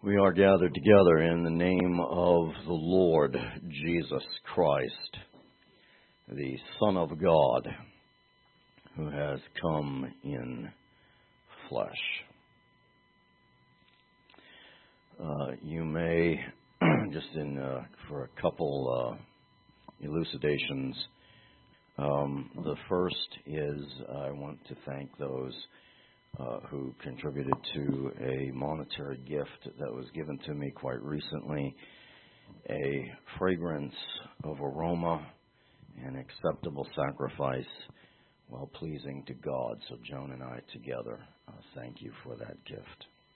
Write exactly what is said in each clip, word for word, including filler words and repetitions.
We are gathered together in the name of the Lord Jesus Christ, the Son of God, who has come in flesh. Uh, you may, just in uh, for a couple uh, elucidations, um, the first is I want to thank those Uh, who contributed to a monetary gift that was given to me quite recently, a fragrance of aroma, an acceptable sacrifice, well pleasing to God. So Joan and I together, uh, thank you for that gift.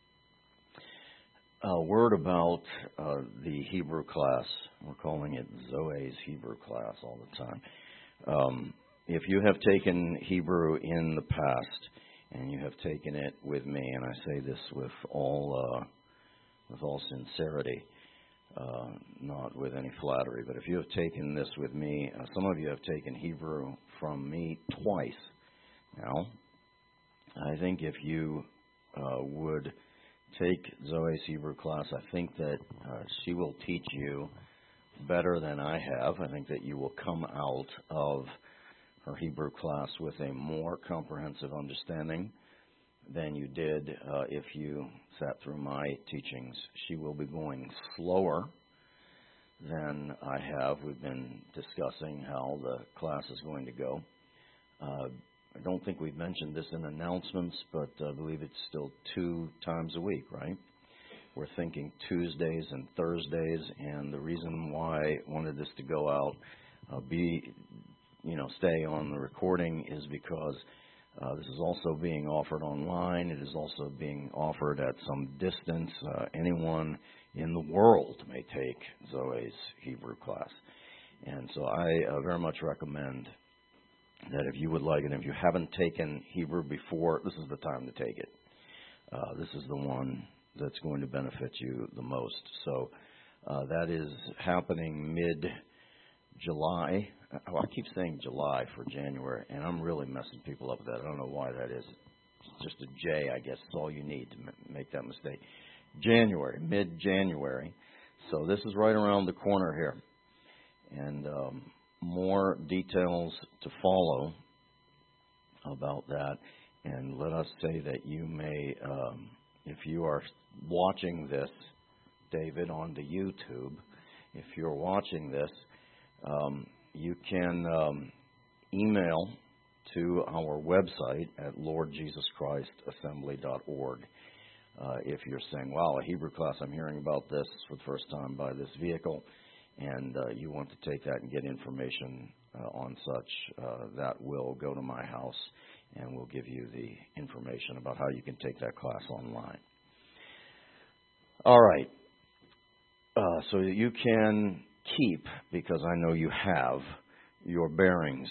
A word about uh, the Hebrew class. We're calling it Zoe's Hebrew class all the time. Um, if you have taken Hebrew in the past, and you have taken it with me, and I say this with all uh, with all sincerity, uh, not with any flattery, but if you have taken this with me, uh, some of you have taken Hebrew from me twice. Now, I think if you uh, would take Zoe's Hebrew class, I think that uh, she will teach you better than I have. I think that you will come out of her Hebrew class with a more comprehensive understanding than you did uh, if you sat through my teachings. She will be going slower than I have. We've been discussing how the class is going to go. Uh, I don't think we've mentioned this in announcements, but I believe it's still two times a week, right? We're thinking Tuesdays and Thursdays, and the reason why I wanted this to go out, uh, be you know, stay on the recording is because uh, this is also being offered online. It is also being offered at some distance. Uh, anyone in the world may take Zoe's Hebrew class. And so I uh, very much recommend that if you would like it, if you haven't taken Hebrew before, this is the time to take it. Uh, this is the one that's going to benefit you the most. So uh, that is happening mid-July. Oh, I keep saying July for January, and I'm really messing people up with that. I don't know why that is. It's just a J, I guess. It's all you need to m- make that mistake. January, mid-January. So this is right around the corner here. And um, more details to follow about that. And let us say that you may, um, if you are watching this, David, on the YouTube, if you're watching this, um, you can um, email to our website at lord jesus christ assembly dot org. Uh, if you're saying, wow, a Hebrew class, I'm hearing about this for the first time by this vehicle, and uh, you want to take that and get information uh, on such, uh, that will go to my house, and we'll give you the information about how you can take that class online. All right. Uh, so that you can keep, because I know you have, your bearings,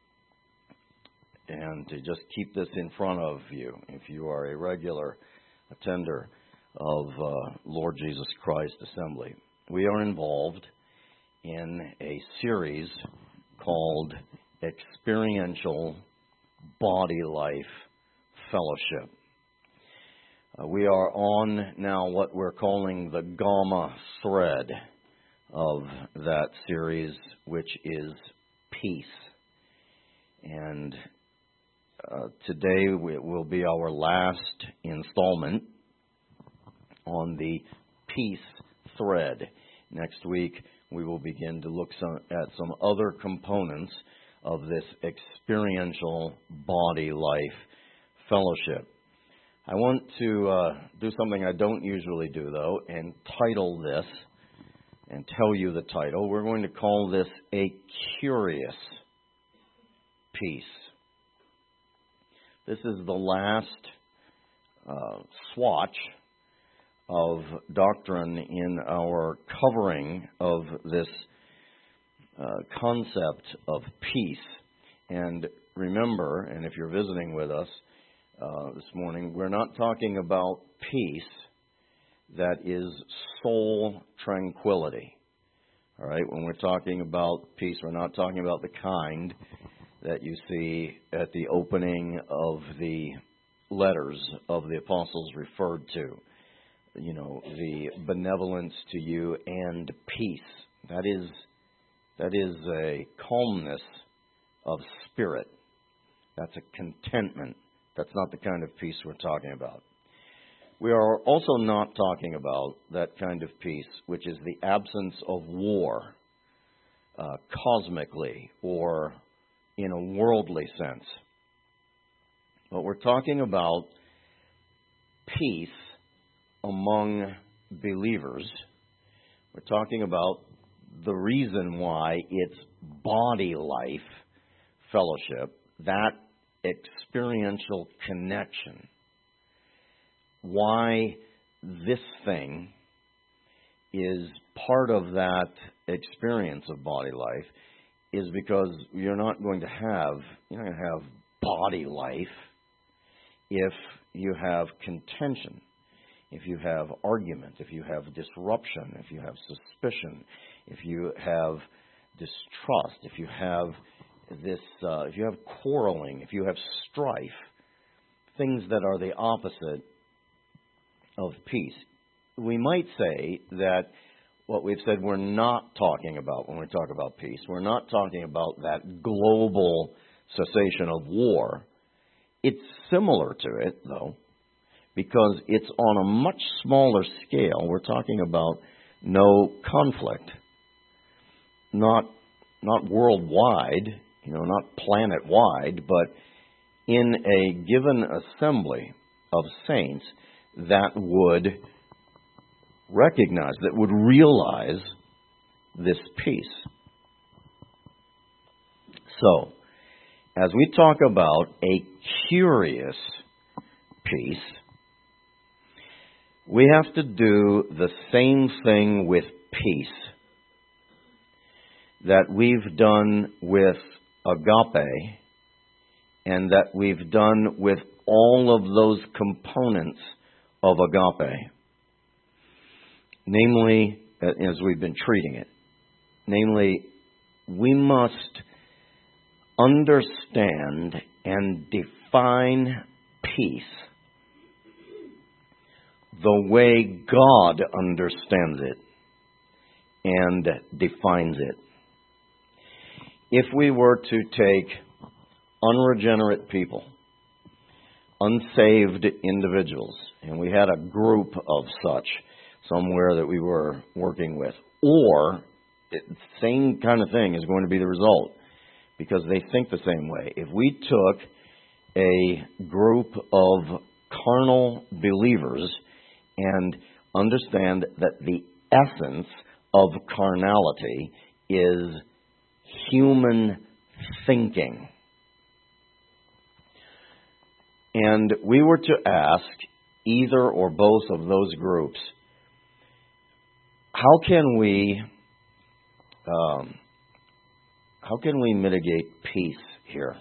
and to just keep this in front of you. If you are a regular attender of uh, Lord Jesus Christ Assembly, we are involved in a series called Experiential Body Life Fellowship. Uh, we are on now what we're calling the Gamma thread of that series, which is peace. And uh, today it will be our last installment on the peace thread. Next week we will begin to look some, at some other components of this experiential body life fellowship. I want to uh, do something I don't usually do, though, and title this and tell you the title. We're going to call this A Curious Peace. This is the last uh, swatch of doctrine in our covering of this uh, concept of peace. And remember, and if you're visiting with us uh, this morning, we're not talking about peace that is soul tranquility. All right, when we're talking about peace, we're not talking about the kind that you see at the opening of the letters of the apostles referred to. you know, the benevolence to you and peace. That is, that is a calmness of spirit. That's a contentment. That's not the kind of peace we're talking about. We are also not talking about that kind of peace, which is the absence of war, uh, cosmically or in a worldly sense. But we're talking about peace among believers. We're talking about the reason why it's body life fellowship, that experiential connection. Why this thing is part of that experience of body life is because you're not going to have, you're not going to have body life if you have contention, if you have argument, if you have disruption, if you have suspicion, if you have distrust, if you have this, uh, if you have quarreling, if you have strife, things that are the opposite of peace. We might say that what we've said we're not talking about when we talk about peace, we're not talking about that global cessation of war. It's similar to it, though, because it's on a much smaller scale. We're talking about no conflict, not not worldwide, you know, not planet-wide, but in a given assembly of saints that would recognize, that would realize this peace. So, as we talk about a curious peace, we have to do the same thing with peace that we've done with agape and that we've done with all of those components of agape. Namely, as we've been treating it, namely, we must understand and define peace the way God understands it and defines it. If we were to take unregenerate people, unsaved individuals, and we had a group of such somewhere that we were working with, or the same kind of thing is going to be the result because they think the same way. If we took a group of carnal believers and understand that the essence of carnality is human thinking, and we were to ask either or both of those groups, how can we um, how can we mitigate peace here?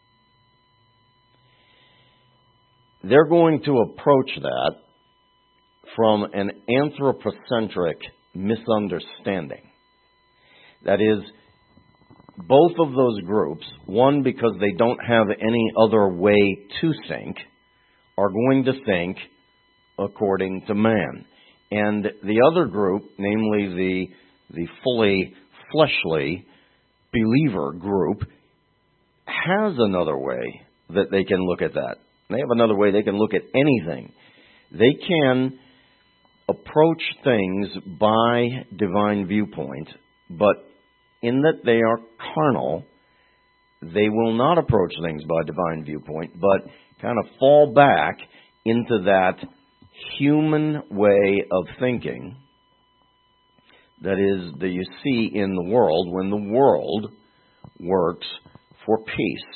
They're going to approach that from an anthropocentric misunderstanding. That is, both of those groups, one because they don't have any other way to think, are going to think according to man. And the other group, namely the the fully fleshly believer group, has another way that they can look at that. They have another way they can look at anything. They can approach things by divine viewpoint, but in that they are carnal, they will not approach things by divine viewpoint, but kind of fall back into that human way of thinking that is that you see in the world when the world works for peace.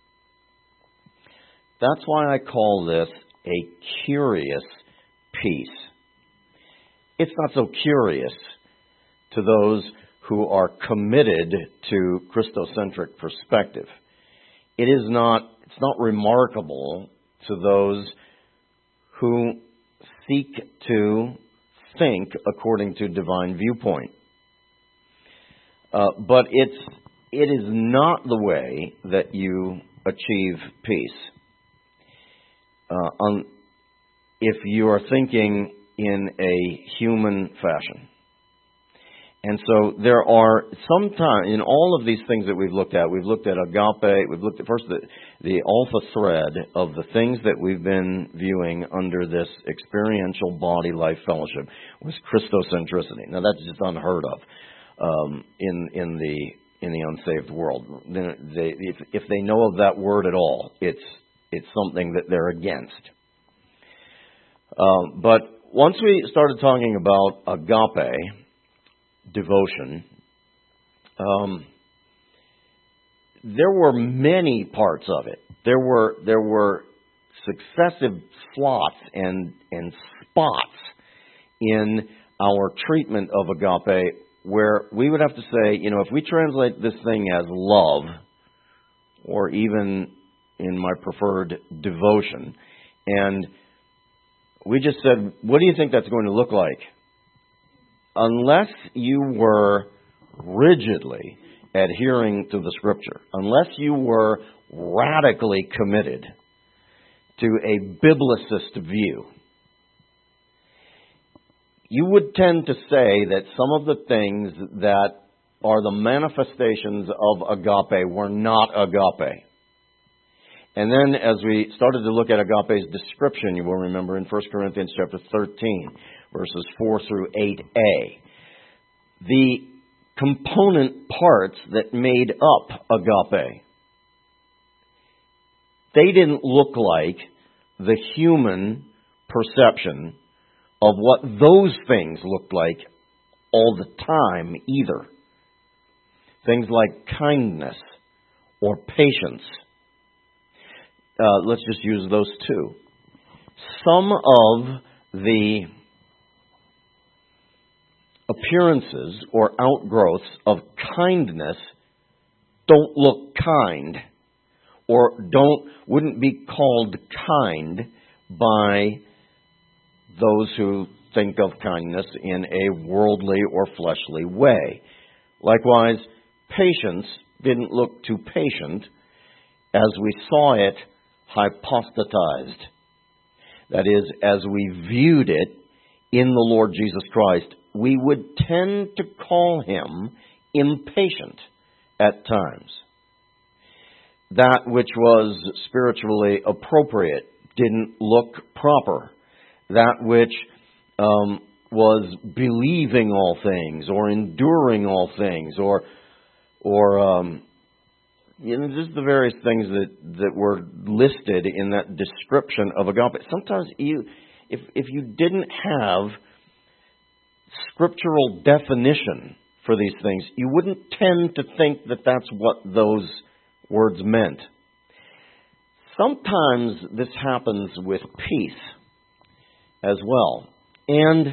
That's why I call this a curious peace. It's not so curious to those who are committed to Christocentric perspective. It is not, it's not remarkable to those who seek to think according to divine viewpoint. Uh, but it's, it is not the way that you achieve peace. Uh, on, if you are thinking in a human fashion. And so there are sometimes, in all of these things that we've looked at, we've looked at agape, we've looked at first the, the alpha thread of the things that we've been viewing under this experiential body-life fellowship was Christocentricity. Now that's just unheard of um, in in the in the unsaved world. They, if, if they know of that word at all, it's it's something that they're against. Um, but once we started talking about agape, devotion, um, there were many parts of it. There were there were successive slots and and spots in our treatment of agape where we would have to say, you know, if we translate this thing as love, or even in my preferred devotion, and we just said, what do you think that's going to look like? Unless you were rigidly adhering to the Scripture, unless you were radically committed to a biblicist view, you would tend to say that some of the things that are the manifestations of agape were not agape. And then as we started to look at agape's description, you will remember in First Corinthians chapter thirteen, verses four through eight a, the component parts that made up agape, they didn't look like the human perception of what those things looked like all the time either. Things like kindness or patience. Uh, let's just use those two. Some of the appearances or outgrowths of kindness don't look kind, or don't wouldn't be called kind by those who think of kindness in a worldly or fleshly way. Likewise, patience didn't look too patient as we saw it hypostatized. That is, as we viewed it in the Lord Jesus Christ, we would tend to call him impatient at times. That which was spiritually appropriate didn't look proper. That which um, was believing all things, or enduring all things, or or um, you know, just the various things that, that were listed in that description of agape. Sometimes you, if if you didn't have scriptural definition for these things, you wouldn't tend to think that that's what those words meant. Sometimes this happens with peace as well. And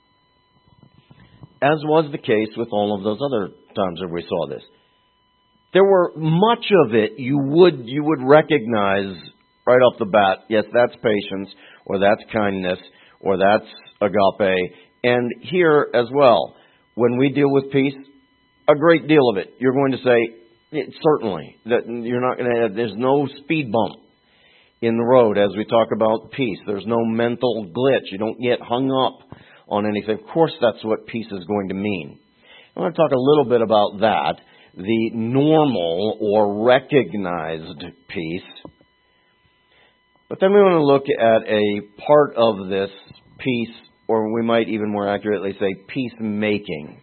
as was the case with all of those other times where we saw this, there were much of it you would you would recognize right off the bat. Yes, that's patience, or that's kindness, or that's agape. And here as well, when we deal with peace, a great deal of it, you're going to say, certainly, that you're not going to have, there's no speed bump in the road as we talk about peace. There's no mental glitch. You don't get hung up on anything. Of course, that's what peace is going to mean. I want to talk a little bit about that, the normal or recognized peace. But then we want to look at a part of this peace, or we might even more accurately say peacemaking,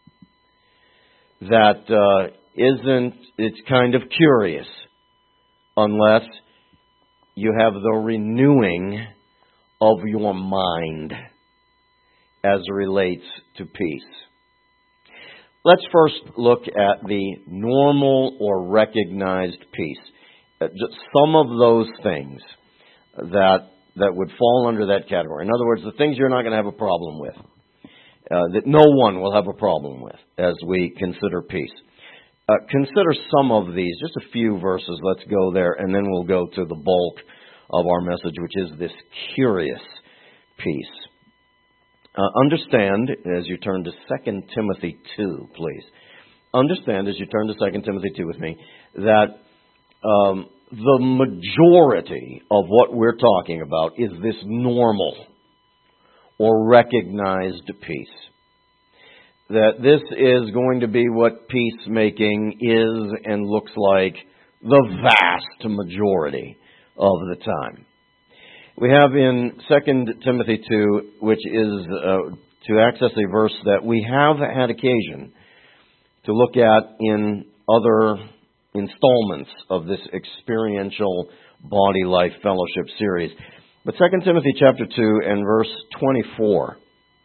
that uh, isn't, it's kind of curious unless you have the renewing of your mind as relates to peace. Let's first look at the normal or recognized peace. Just some of those things that that would fall under that category. In other words, the things you're not going to have a problem with, uh, that no one will have a problem with as we consider peace. Uh, consider some of these, just a few verses. Let's go there, and then we'll go to the bulk of our message, which is this curious peace. Uh, understand, as you turn to Second Timothy two, please. Understand, as you turn to Second Timothy two with me, that um, the majority of what we're talking about is this normal or recognized peace. That this is going to be what peacemaking is and looks like the vast majority of the time. We have in Second Timothy two, which is uh, to access a verse that we have had occasion to look at in other installments of this experiential Body Life Fellowship series. But Second Timothy chapter two and verse twenty-four.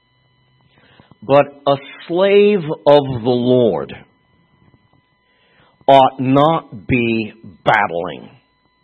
But a slave of the Lord ought not be battling.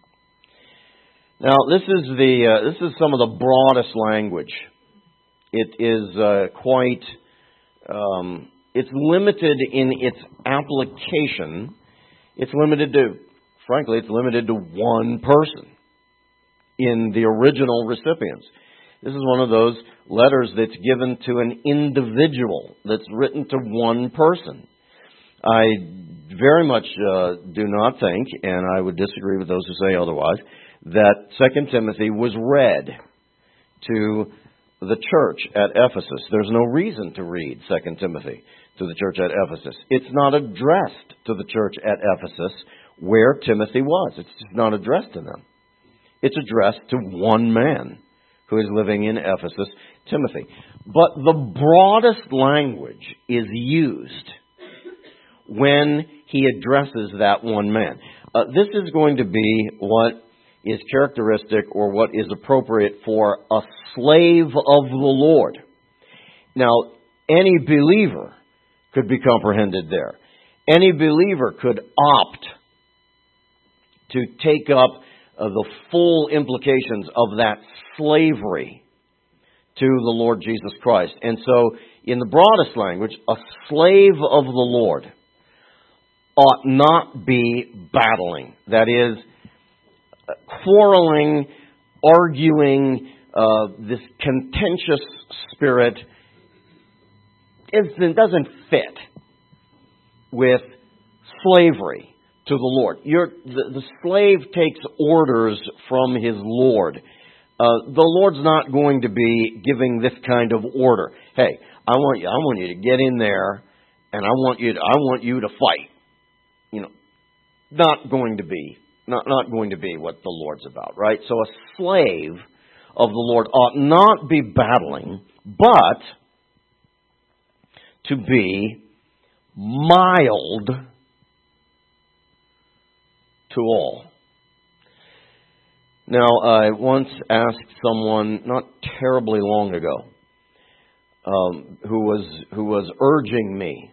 Now, this is the uh, this is some of the broadest language. It is uh, quite um, it's limited in its application. It's limited to, frankly, it's limited to one person in the original recipients. This is one of those letters that's given to an individual, that's written to one person. I very much uh, do not think, and I would disagree with those who say otherwise, that Second Timothy was read to the church at Ephesus. There's no reason to read Second Timothy to the church at Ephesus. It's not addressed to the church at Ephesus where Timothy was. It's just not addressed to them. It's addressed to one man who is living in Ephesus, Timothy. But the broadest language is used when he addresses that one man. Uh, this is going to be what is characteristic or what is appropriate for a slave of the Lord. Now, any believer could be comprehended there. Any believer could opt to take up uh, the full implications of that slavery to the Lord Jesus Christ. And so, in the broadest language, a slave of the Lord ought not be battling. That is, quarreling, arguing, uh, this contentious spirit it doesn't fit with slavery to the Lord. You're, the, the slave takes orders from his Lord. Uh, the Lord's not going to be giving this kind of order. Hey, I want you. I want you to get in there, and I want you. To, I want you to fight. You know, not going to be. Not not going to be what the Lord's about, right? So a slave of the Lord ought not be battling, but to be mild to all. Now, I once asked someone not terribly long ago um, who was who was urging me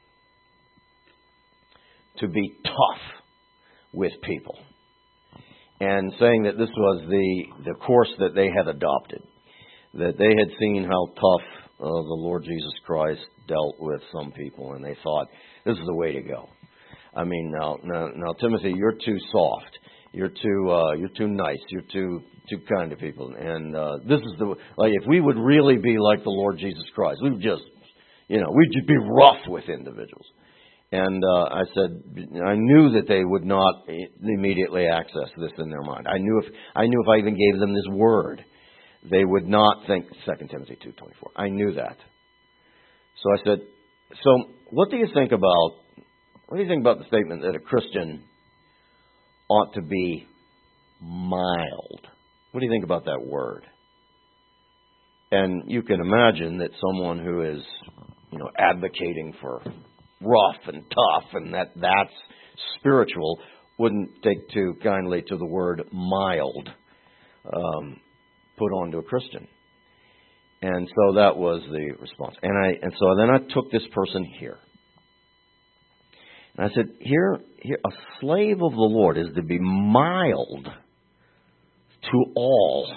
to be tough with people, and saying that this was the, the course that they had adopted, that they had seen how tough uh, the Lord Jesus Christ dealt with some people, and they thought, this is the way to go. I mean, now, now, now Timothy, you're too soft. You're too, uh, you're too nice. You're too, too kind to people. And uh, this is the like. If we would really be like the Lord Jesus Christ, we'd just, you know, we'd just be rough with individuals. And uh, I said, I knew that they would not immediately access this in their mind. I knew if I knew if I even gave them this word, they would not think Second Timothy two twenty-four. I knew that. So I said, so what do you think about what do you think about the statement that a Christian ought to be mild? What do you think about that word? And you can imagine that someone who is, you know, advocating for rough and tough and that that's spiritual wouldn't take too kindly to the word mild um, put onto a Christian. And so that was the response. And I and so then I took this person here. And I said, here, here, a slave of the Lord is to be mild to all,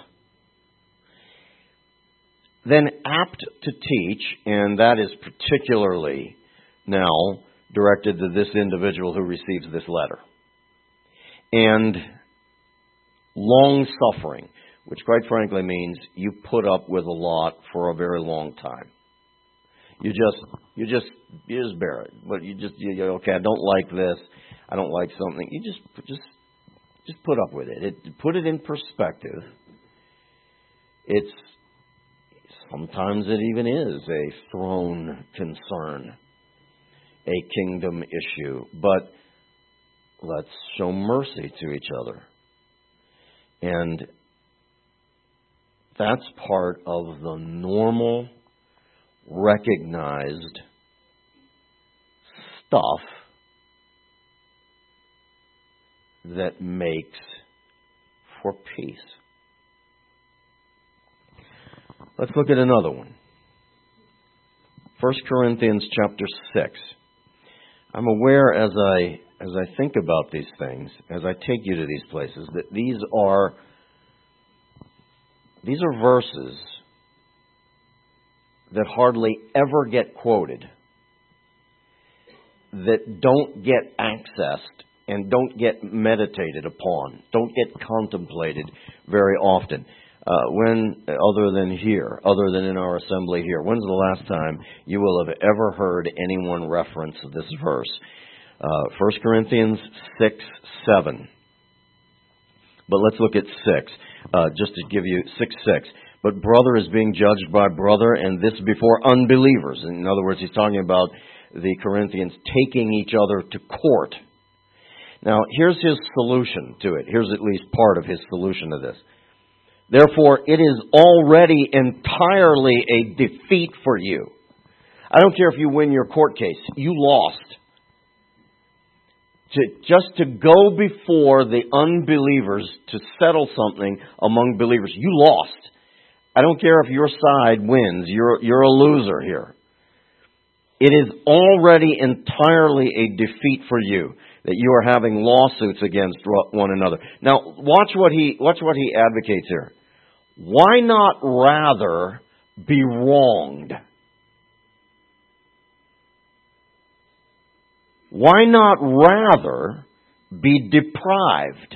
then apt to teach, and that is particularly now directed to this individual who receives this letter, and long-suffering, which quite frankly means you put up with a lot for a very long time. You just, you just, you just bear it. But you just, you, okay, I don't like this. I don't like something. You just, just, just put up with it. It put it in perspective. It's Sometimes it even is a throne concern, a kingdom issue. But let's show mercy to each other. And that's part of the normal, recognized stuff that makes for peace. Let's look at another one. First Corinthians chapter six. I'm aware as I as I think about these things, as I take you to these places, that these are these are verses that hardly ever get quoted, that don't get accessed and don't get meditated upon, don't get contemplated very often. Uh, when, other than here, other than in our assembly here, when's the last time you will have ever heard anyone reference this verse? Uh, First Corinthians six, seven. But let's look at six, uh, just to give you six, six. But brother is being judged by brother, and this before unbelievers. In other words, he's talking about the Corinthians taking each other to court. Now, here's his solution to it. Here's at least part of his solution to this. Therefore, it is already entirely a defeat for you. I don't care if you win your court case. You lost. To, just to go before the unbelievers to settle something among believers, you lost. I don't care if your side wins. You're, you're a loser here. It is already entirely a defeat for you that you are having lawsuits against one another. Now, watch what he, watch what he advocates here. Why not rather be wronged? Why not rather be deprived?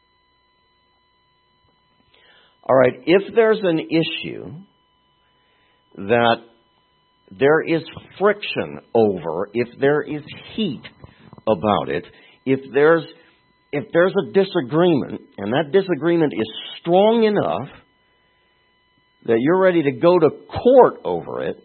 All right, if there's an issue that there is friction over, if there is heat about it, if there's if there's a disagreement, and that disagreement is strong enough that you're ready to go to court over it,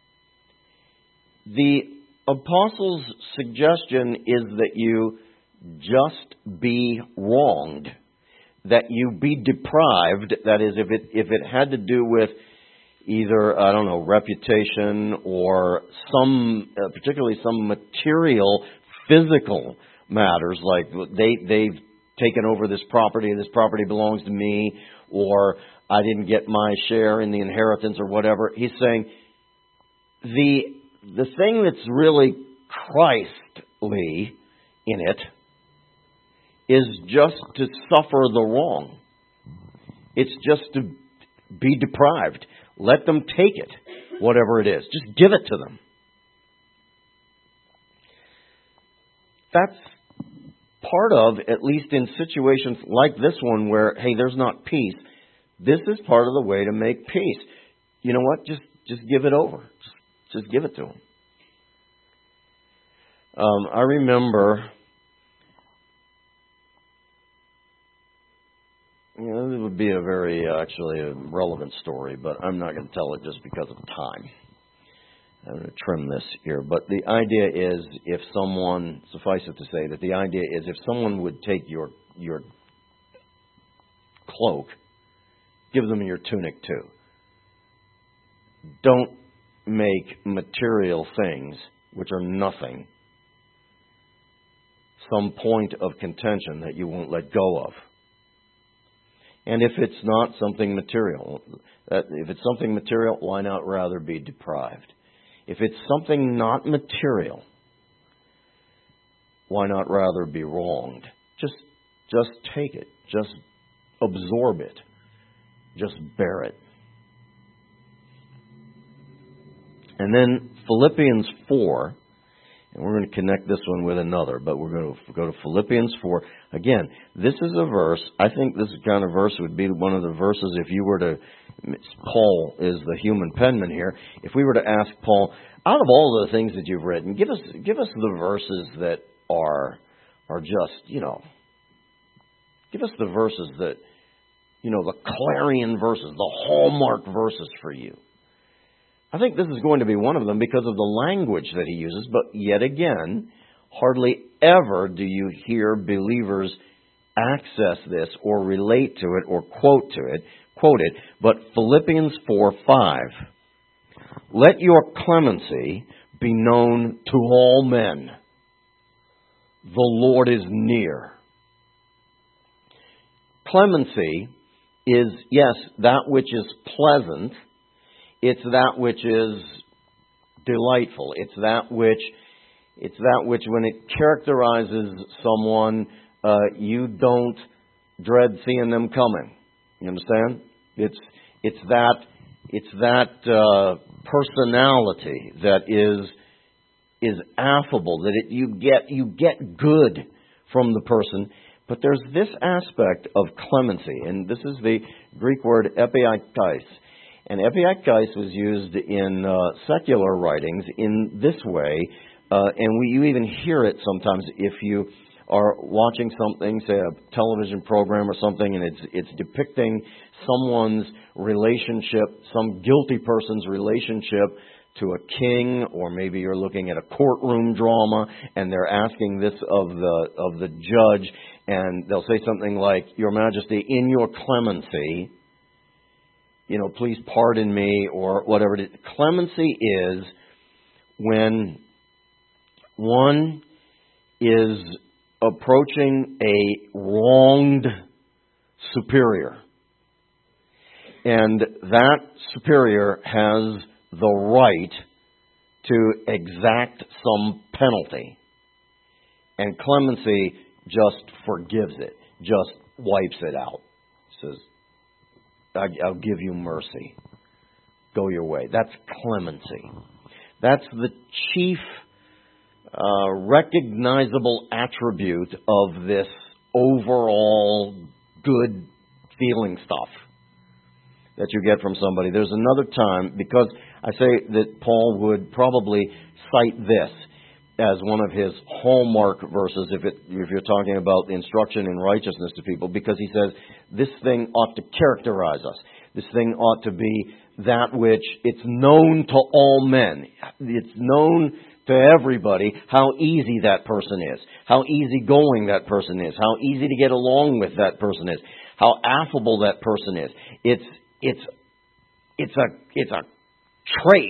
the apostle's suggestion is that you just be wronged, that you be deprived. That is, if it if it had to do with either, I don't know, reputation or some, uh, particularly some material, physical matters, like they they've taken over this property, this property belongs to me, or I didn't get my share in the inheritance or whatever. He's saying the the thing that's really Christly in it is just to suffer the wrong. It's just to be deprived. Let them take it, whatever it is. Just give it to them. That's part of, at least in situations like this one where, hey, there's not peace. This is part of the way to make peace. You know what? Just just give it over. Just, just give it to them. Um, I remember, you know, it would be a very, uh, actually, a relevant story, but I'm not going to tell it just because of time. I'm going to trim this here. But the idea is, if someone, suffice it to say, that the idea is if someone would take your your cloak, give them your tunic too. Don't make material things, which are nothing, some point of contention that you won't let go of. And if it's not something material, that if it's something material, why not rather be deprived? If it's something not material, why not rather be wronged? Just, just take it. Just absorb it. Just bear it. And then Philippians four, and we're going to connect this one with another, but we're going to go to Philippians four. Again, this is a verse, I think this kind of verse would be one of the verses if you were to, Paul is the human penman here, if we were to ask Paul, out of all the things that you've written, give us give us the verses that are are just, you know, give us the verses that, you know, the clarion verses, the hallmark verses for you. I think this is going to be one of them because of the language that he uses, but yet again, hardly ever do you hear believers access this or relate to it or quote to it, quote it. But Philippians four five, let your clemency be known to all men. The Lord is near. Clemency is, yes, that which is pleasant. It's that which is delightful. It's that which, it's that which, when it characterizes someone, uh, you don't dread seeing them coming. You understand? It's it's that it's that uh, personality that is is affable. That it, you get you get good from the person. But there's this aspect of clemency, and this is the Greek word epiikais. And epiikais was used in uh, secular writings in this way, uh, and we, you even hear it sometimes if you are watching something, say a television program or something, and it's it's depicting someone's relationship, some guilty person's relationship to a king, or maybe you're looking at a courtroom drama, and they're asking this of the of the judge, and they'll say something like, "Your Majesty, in your clemency, you know, please pardon me," or whatever it is. Clemency is when one is approaching a wronged superior, and that superior has the right to exact some penalty, and clemency just forgives it, just wipes it out. Says, I'll give you mercy. Go your way. That's clemency. That's the chief uh, recognizable attribute of this overall good feeling stuff that you get from somebody. There's another time, because I say that Paul would probably cite this as one of his hallmark verses if it, if you're talking about the instruction in righteousness to people, because he says this thing ought to characterize us. This thing ought to be that which it's known to all men. It's known to everybody how easy that person is, how easygoing that person is, how easy to get along with that person is, how affable that person is. It's it's it's a it's a trait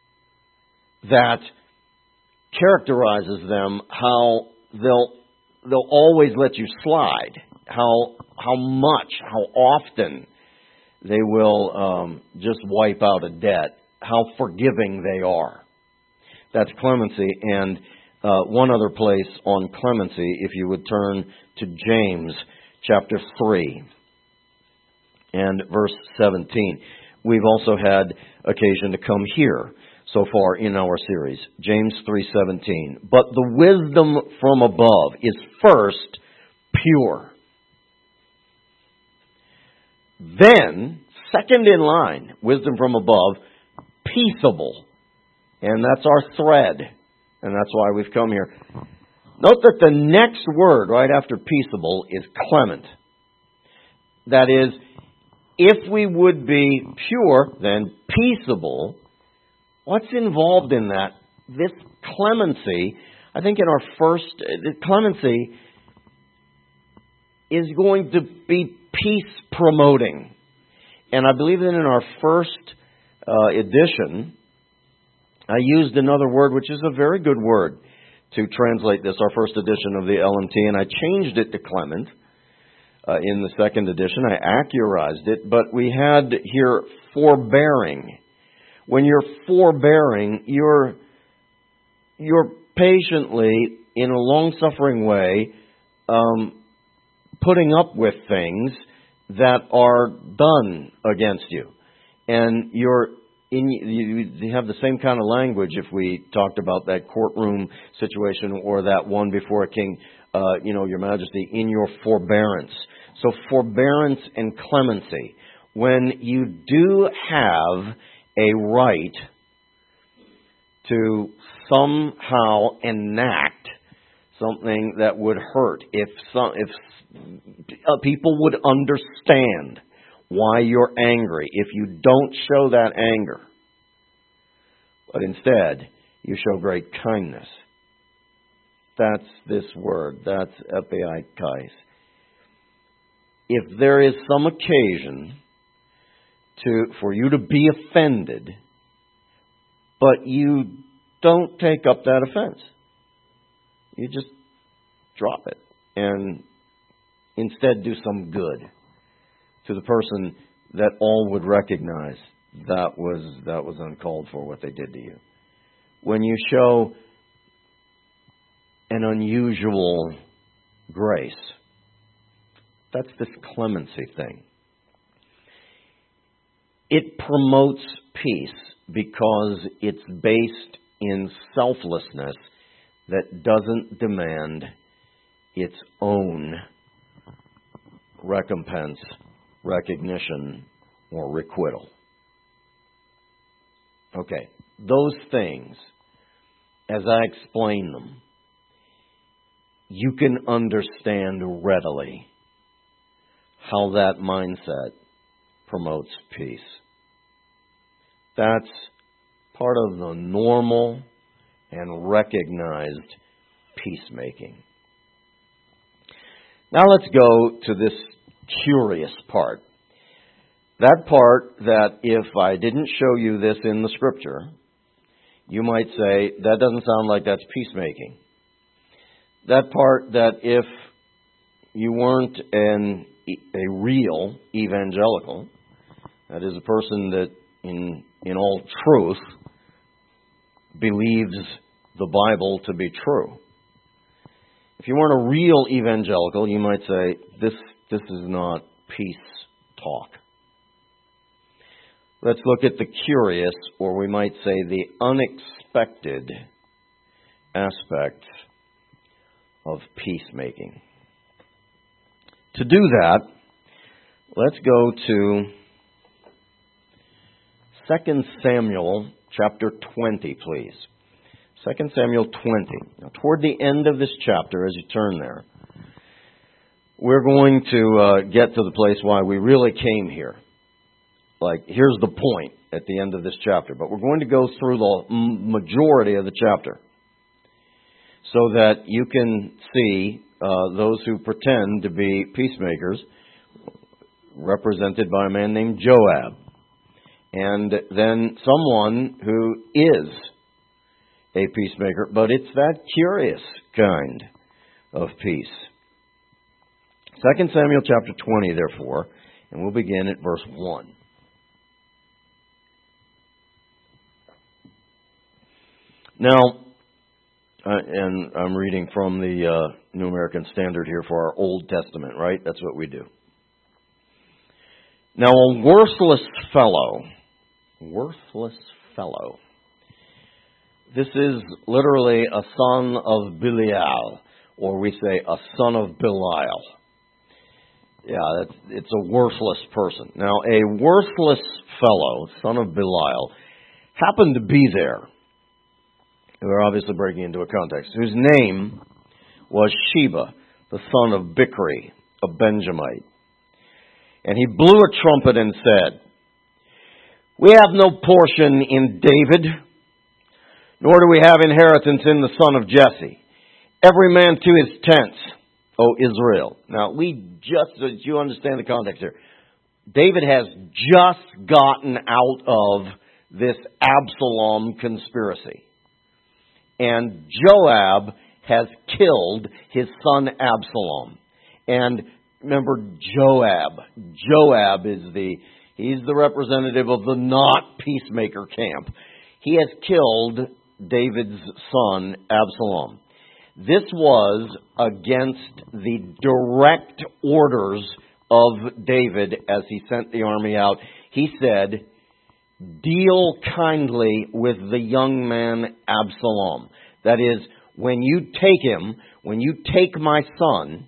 that characterizes them, how they'll they'll always let you slide, how how much, how often they will um, just wipe out a debt, how forgiving they are. That's clemency. And uh, one other place on clemency, if you would turn to James chapter three and verse seventeen. We've also had occasion to come here so far in our series, James three seventeen. But the wisdom from above is first pure. Then, second in line, wisdom from above, peaceable. And that's our thread. And that's why we've come here. Note that the next word right after peaceable is clement. That is, if we would be pure, then peaceable. What's involved in that? This clemency, I think in our first, the clemency is going to be peace promoting. And I believe that in our first uh, edition, I used another word, which is a very good word to translate this, our first edition of the L M T, and I changed it to clement. Uh, in the second edition, I accurized it, but we had here forbearing. When you're forbearing, you're you're patiently, in a long-suffering way, um, putting up with things that are done against you, and you're in. You, you have the same kind of language if we talked about that courtroom situation or that one before a king. Uh, you know, Your Majesty, in your forbearance. So forbearance and clemency. When you do have a right to somehow enact something that would hurt, if some, if uh, people would understand why you're angry, if you don't show that anger, but instead you show great kindness. That's this word. That's epieikais. If there is some occasion to for you to be offended, but you don't take up that offense, you just drop it and instead do some good to the person that all would recognize that was that was uncalled for what they did to you. When you show an unusual grace, that's this clemency thing. It promotes peace because it's based in selflessness that doesn't demand its own recompense, recognition, or requital. Okay, those things, as I explain them, you can understand readily how that mindset promotes peace. That's part of the normal and recognized peacemaking. Now let's go to this curious part. That part that if I didn't show you this in the Scripture, you might say, that doesn't sound like that's peacemaking. That part that if you weren't an, a real evangelical, that is a person that in, in all truth believes the Bible to be true. If you weren't a real evangelical, you might say, this, this is not peace talk. Let's look at the curious, or we might say the unexpected aspect of peacemaking. To do that, let's go to Second Samuel chapter twenty, please. Second Samuel twenty. Now, toward the end of this chapter, as you turn there, we're going to uh, get to the place why we really came here. Like, here's the point at the end of this chapter. But we're going to go through the majority of the chapter so that you can see uh, those who pretend to be peacemakers represented by a man named Joab. And then someone who is a peacemaker, but it's that curious kind of peace. Second Samuel chapter twenty, therefore, and we'll begin at verse one. Now, uh, and I'm reading from the uh, New American Standard here for our Old Testament, right? That's what we do. Now, a worthless fellow, worthless fellow. This is literally a son of Belial, or we say a son of Belial. Yeah, that's, it's a worthless person. Now, a worthless fellow, son of Belial, happened to be there. We're obviously breaking into a context. Whose name was Sheba, the son of Bichri, a Benjamite. And he blew a trumpet and said, "We have no portion in David, nor do we have inheritance in the son of Jesse. Every man to his tents, O Israel." Now, we just, so you understand the context here, David has just gotten out of this Absalom conspiracy. And Joab has killed his son Absalom. And remember, Joab. Joab is the, he's the representative of the not peacemaker camp. He has killed David's son Absalom. This was against the direct orders of David as he sent the army out. He said, "Deal kindly with the young man Absalom." That is, when you take him, when you take my son,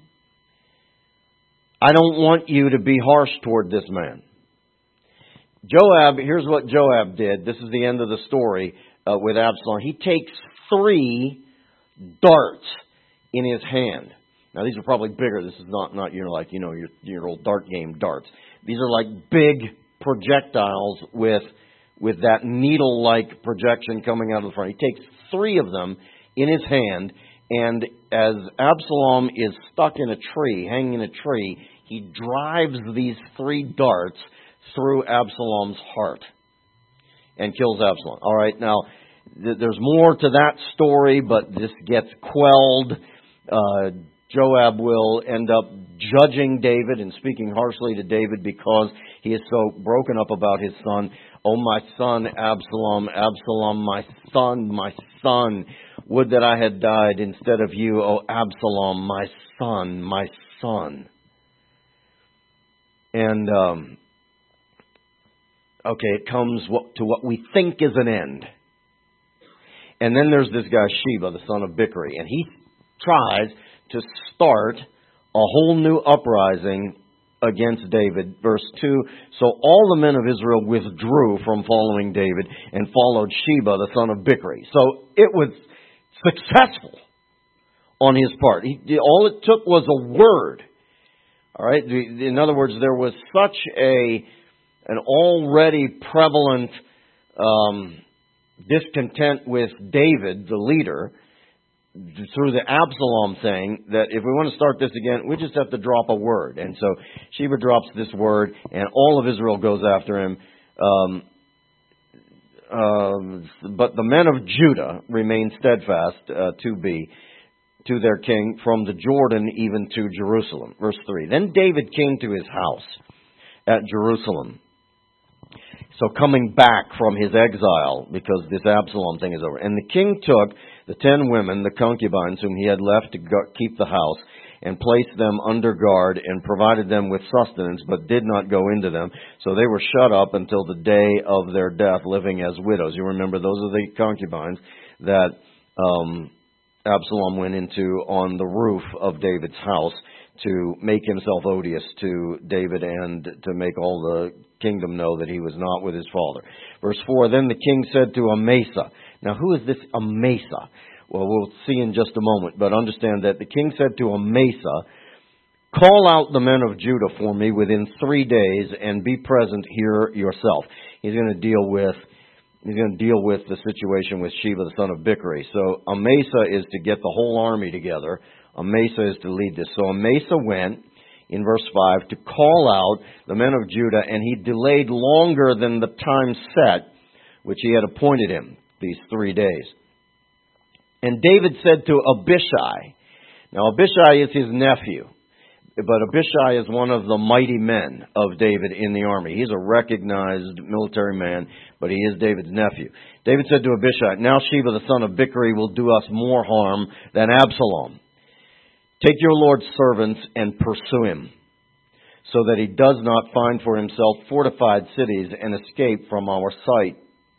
I don't want you to be harsh toward this man. Joab, here's what Joab did. This is the end of the story uh, with Absalom. He takes three darts in his hand. Now, these are probably bigger. This is not, not you know, like, you know, your, your old dart game darts. These are like big projectiles with with that needle-like projection coming out of the front. He takes three of them in his hand, and as Absalom is stuck in a tree, hanging in a tree, he drives these three darts through Absalom's heart and kills Absalom. All right, now, th- there's more to that story, but this gets quelled. Uh, Joab will end up judging David and speaking harshly to David because he is so broken up about his son. Oh, my son, Absalom, Absalom, my son, my son. Would that I had died instead of you, oh, Absalom, my son, my son. And, um, okay, it comes to what we think is an end. And then there's this guy, Sheba, the son of Bichri, and he tries to start a whole new uprising against David. Verse two, so all the men of Israel withdrew from following David and followed Sheba, the son of Bichri. So it was successful on his part. He, all it took was a word. All right. In other words, there was such a an already prevalent um, discontent with David, the leader, through the Absalom thing, that if we want to start this again, we just have to drop a word. And so Sheba drops this word, and all of Israel goes after him. Um, uh, but the men of Judah remain steadfast uh, to be to their king from the Jordan even to Jerusalem. Verse three. Then David came to his house at Jerusalem. So coming back from his exile, because this Absalom thing is over. And the king took the ten women, the concubines whom he had left to go- keep the house, and placed them under guard, and provided them with sustenance, but did not go into them. So they were shut up until the day of their death, living as widows. You remember, those are the concubines that um, Absalom went into on the roof of David's house to make himself odious to David and to make all the kingdom know that he was not with his father. Verse four, then the king said to Amasa. Now, who is this Amasa? Well, we'll see in just a moment, but understand that the king said to Amasa, call out the men of Judah for me within three days and be present here yourself. He's going to deal with He's going to deal with the situation with Sheba, the son of Bichri. So Amasa is to get the whole army together. Amasa is to lead this. So Amasa went, in verse five, to call out the men of Judah, and he delayed longer than the time set, which he had appointed him, these three days. And David said to Abishai, now Abishai is his nephew, but Abishai is one of the mighty men of David in the army. He's a recognized military man, but he is David's nephew. David said to Abishai, now Sheba the son of Bichri will do us more harm than Absalom. Take your Lord's servants and pursue him, so that he does not find for himself fortified cities and escape from our sight.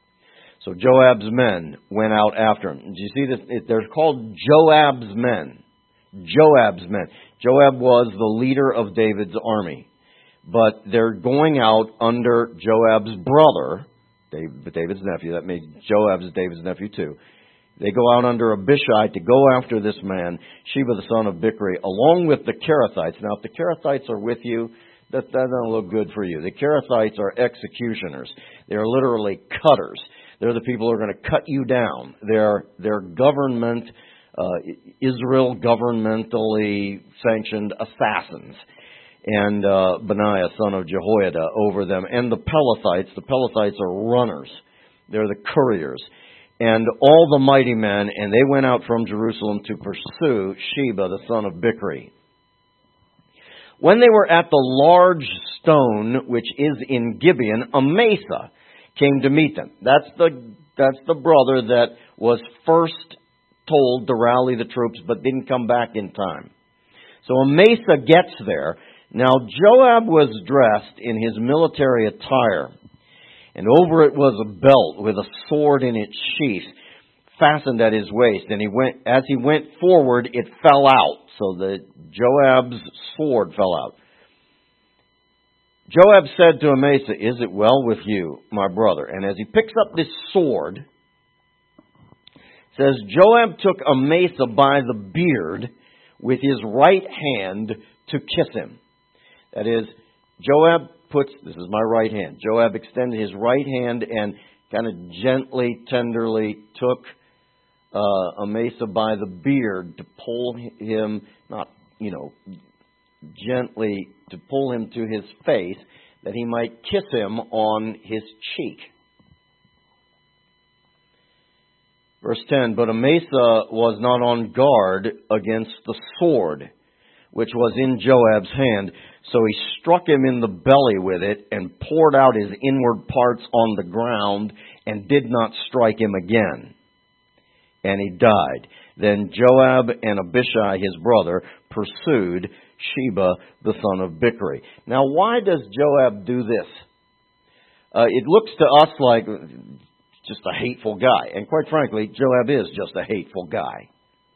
So Joab's men went out after him. Do you see this? They're called Joab's men. Joab's men. Joab was the leader of David's army. But they're going out under Joab's brother, David's nephew. That made Joab David's nephew too. They go out under Abishai to go after this man, Sheba the son of Bichri, along with the Kerethites. Now, if the Kerethites are with you, that, that doesn't look good for you. The Kerethites are executioners. They're literally cutters. They're the people who are going to cut you down. They're, they're government, uh, Israel governmentally sanctioned assassins. And uh, Benaiah, son of Jehoiada, over them. And the Pelethites. The Pelethites are runners. They're the couriers. And all the mighty men, and they went out from Jerusalem to pursue Sheba, the son of Bichri. When they were at the large stone, which is in Gibeon, Amasa came to meet them. That's the, that's the brother that was first told to rally the troops, but didn't come back in time. So Amasa gets there. Now Joab was dressed in his military attire, and over it was a belt with a sword in its sheath, fastened at his waist. And he went, as he went forward, it fell out. So the Joab's sword fell out. Joab said to Amasa, is it well with you, my brother? And as he picks up this sword, it says, Joab took Amasa by the beard with his right hand to kiss him. That is, Joab puts, this is my right hand. Joab extended his right hand and kind of gently, tenderly took uh, Amasa by the beard to pull him, not, you know, gently to pull him to his face, that he might kiss him on his cheek. Verse ten, but Amasa was not on guard against the sword, which was in Joab's hand. So he struck him in the belly with it and poured out his inward parts on the ground and did not strike him again. And he died. Then Joab and Abishai, his brother, pursued Sheba, the son of Bichri. Now, why does Joab do this? Uh, it looks to us like just a hateful guy. And quite frankly, Joab is just a hateful guy.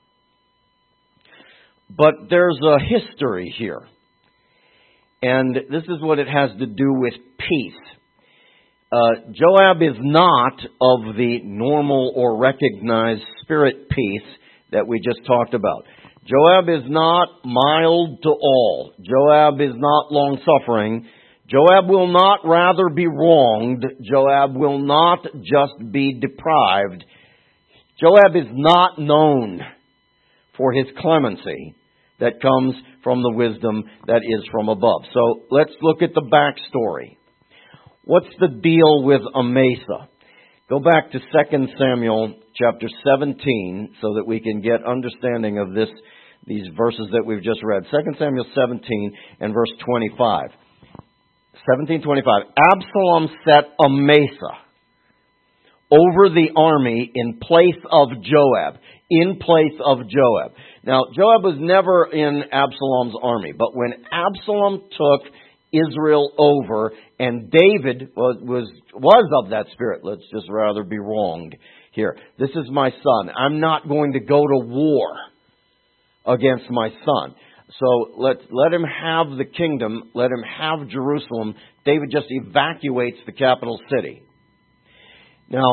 But there's a history here. And this is what it has to do with peace. Uh, Joab is not of the normal or recognized spirit peace that we just talked about. Joab is not mild to all. Joab is not long-suffering. Joab will not rather be wronged. Joab will not just be deprived. Joab is not known for his clemency that comes from the wisdom that is from above. So let's look at the backstory. What's the deal with Amasa? Go back to Second Samuel chapter seventeen so that we can get understanding of this, these verses that we've just read. Second Samuel seventeen and verse twenty-five. seventeen twenty-five. Absalom set Amasa over the army in place of Joab. In place of Joab. Now, Joab was never in Absalom's army, but when Absalom took Israel over, and David was, was was of that spirit. Let's just rather be wronged here. This is my son. I'm not going to go to war against my son. So let let him have the kingdom. Let him have Jerusalem. David just evacuates the capital city. Now,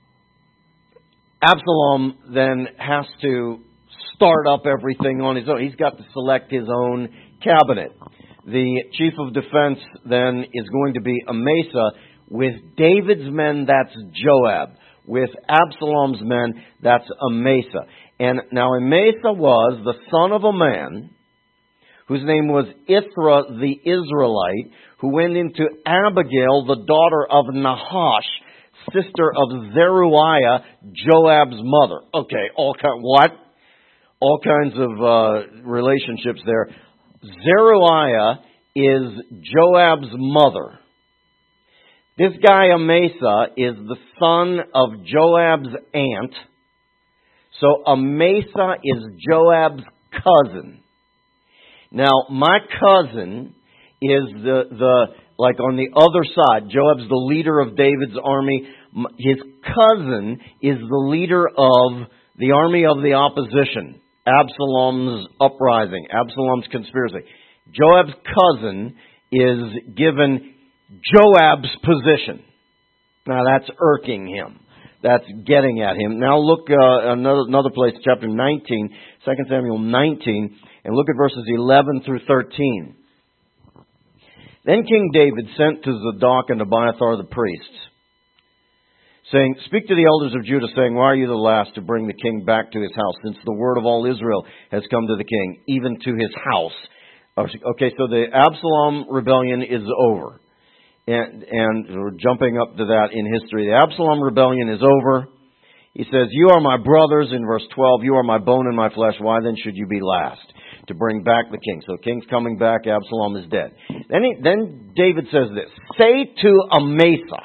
Absalom then has to start up everything on his own. He's got to select his own cabinet. The chief of defense then is going to be Amasa. With David's men, that's Joab. With Absalom's men, that's Amasa. And now Amasa was the son of a man whose name was Ithra the Israelite, who went into Abigail, the daughter of Nahash, sister of Zeruiah, Joab's mother. Okay, all kind, what? All kinds of uh, relationships there. Zeruiah is Joab's mother. This guy Amasa is the son of Joab's aunt. So Amasa is Joab's cousin. Now, my cousin is the, the like on the other side. Joab's the leader of David's army. His cousin is the leader of the army of the opposition. Absalom's uprising, Absalom's conspiracy. Joab's cousin is given Joab's position. Now that's irking him. That's getting at him. Now look uh, another, another place, chapter nineteen, Second Samuel nineteen, and look at verses eleven through thirteen. Then King David sent to Zadok and Abiathar the priests, saying, speak to the elders of Judah, saying, why are you the last to bring the king back to his house, since the word of all Israel has come to the king, even to his house? Okay, so the Absalom rebellion is over. And, and we're jumping up to that in history. The Absalom rebellion is over. He says, you are my brothers, in verse twelve, you are my bone and my flesh. Why then should you be last to bring back the king? So the king's coming back, Absalom is dead. Then, he, then David says this, say to Amasa,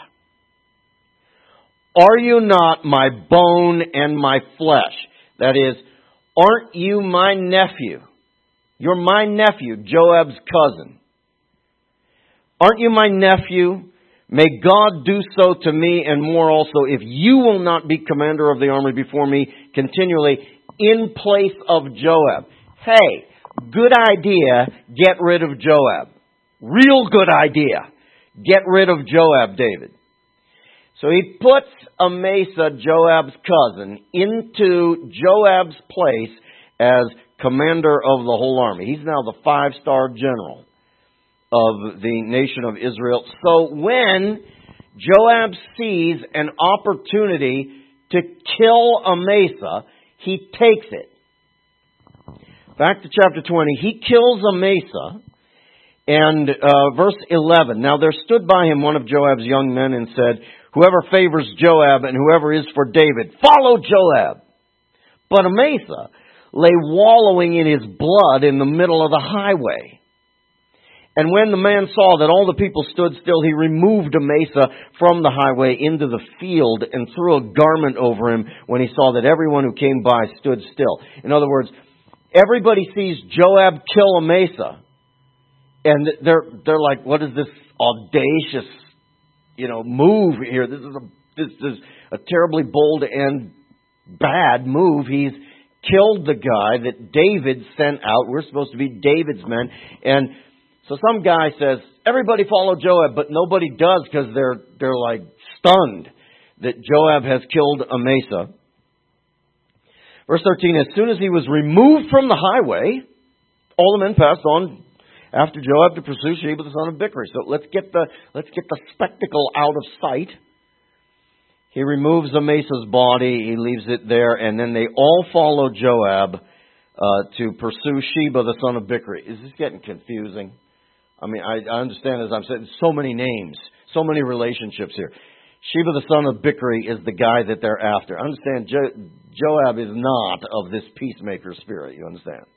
are you not my bone and my flesh? That is, aren't you my nephew? You're my nephew, Joab's cousin. Aren't you my nephew? May God do so to me and more also, if you will not be commander of the army before me continually in place of Joab. Hey, good idea, get rid of Joab. Real good idea. Get rid of Joab, David. So he puts Amasa, Joab's cousin, into Joab's place as commander of the whole army. He's now the five-star general of the nation of Israel. So when Joab sees an opportunity to kill Amasa. He takes it. Back to chapter twenty. He kills Amasa. And uh, verse eleven. Now there stood by him one of Joab's young men and said, whoever favors Joab and whoever is for David, follow Joab. But Amasa lay wallowing in his blood in the middle of the highway. And when the man saw that all the people stood still, he removed Amasa from the highway into the field and threw a garment over him when he saw that everyone who came by stood still. In other words, everybody sees Joab kill Amasa. And they're they're like, what is this audacious, you know, move here? This is a this is a terribly bold and bad move. He's killed the guy that David sent out. We're supposed to be David's men. And so some guy says, everybody follow Joab, but nobody does because they're they're like stunned that Joab has killed Amasa. Verse thirteen, as soon as he was removed from the highway, all the men passed on after Joab to pursue Sheba the son of Bichri. So let's get the let's get the spectacle out of sight. He removes Amasa's body, he leaves it there, and then they all follow Joab uh, to pursue Sheba the son of Bichri. Is this getting confusing? I mean, I, I understand, as I'm saying, so many names, so many relationships here. Sheba the son of Bichri is the guy that they're after. Understand, jo- Joab is not of this peacemaker spirit, you understand?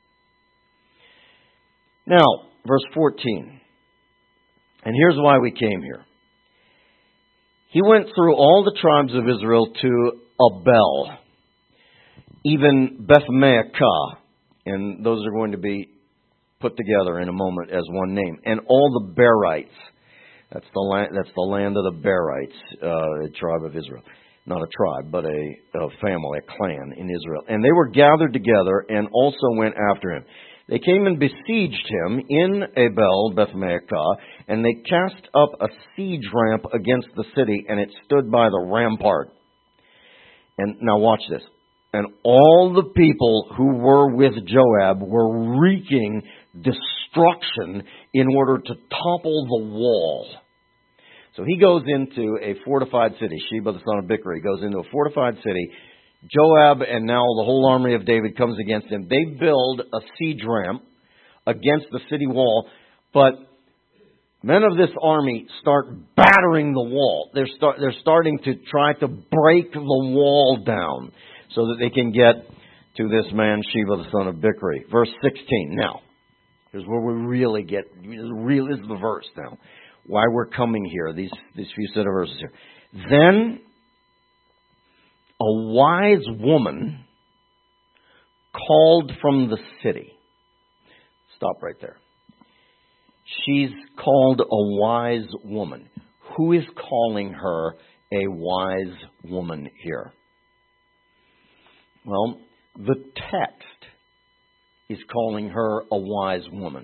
Now, verse fourteen. And here's why we came here. He went through all the tribes of Israel to Abel, even Beth-maachah, and those are going to be put together in a moment as one name, and all the Berites. That's the land. That's the land of the Berites, uh, a tribe of Israel. Not a tribe, but a, a family, a clan in Israel. And they were gathered together and also went after him. They came and besieged him in Abel, Beth-maachah, and they cast up a siege ramp against the city, and it stood by the rampart. And now watch this. And all the people who were with Joab were wreaking destruction in order to topple the wall. So he goes into a fortified city. Sheba the son of Bichri goes into a fortified city. Joab and now the whole army of David comes against him. They build a siege ramp against the city wall, but men of this army start battering the wall. They're, start, they're starting to try to break the wall down so that they can get to this man, Sheba the son of Bichri. Verse sixteen. Now, here's where we really get, real is the verse now. Why we're coming here, these, these few set of verses here. Then a wise woman called from the city. Stop right there. She's called a wise woman. Who is calling her a wise woman here? Well, the text is calling her a wise woman.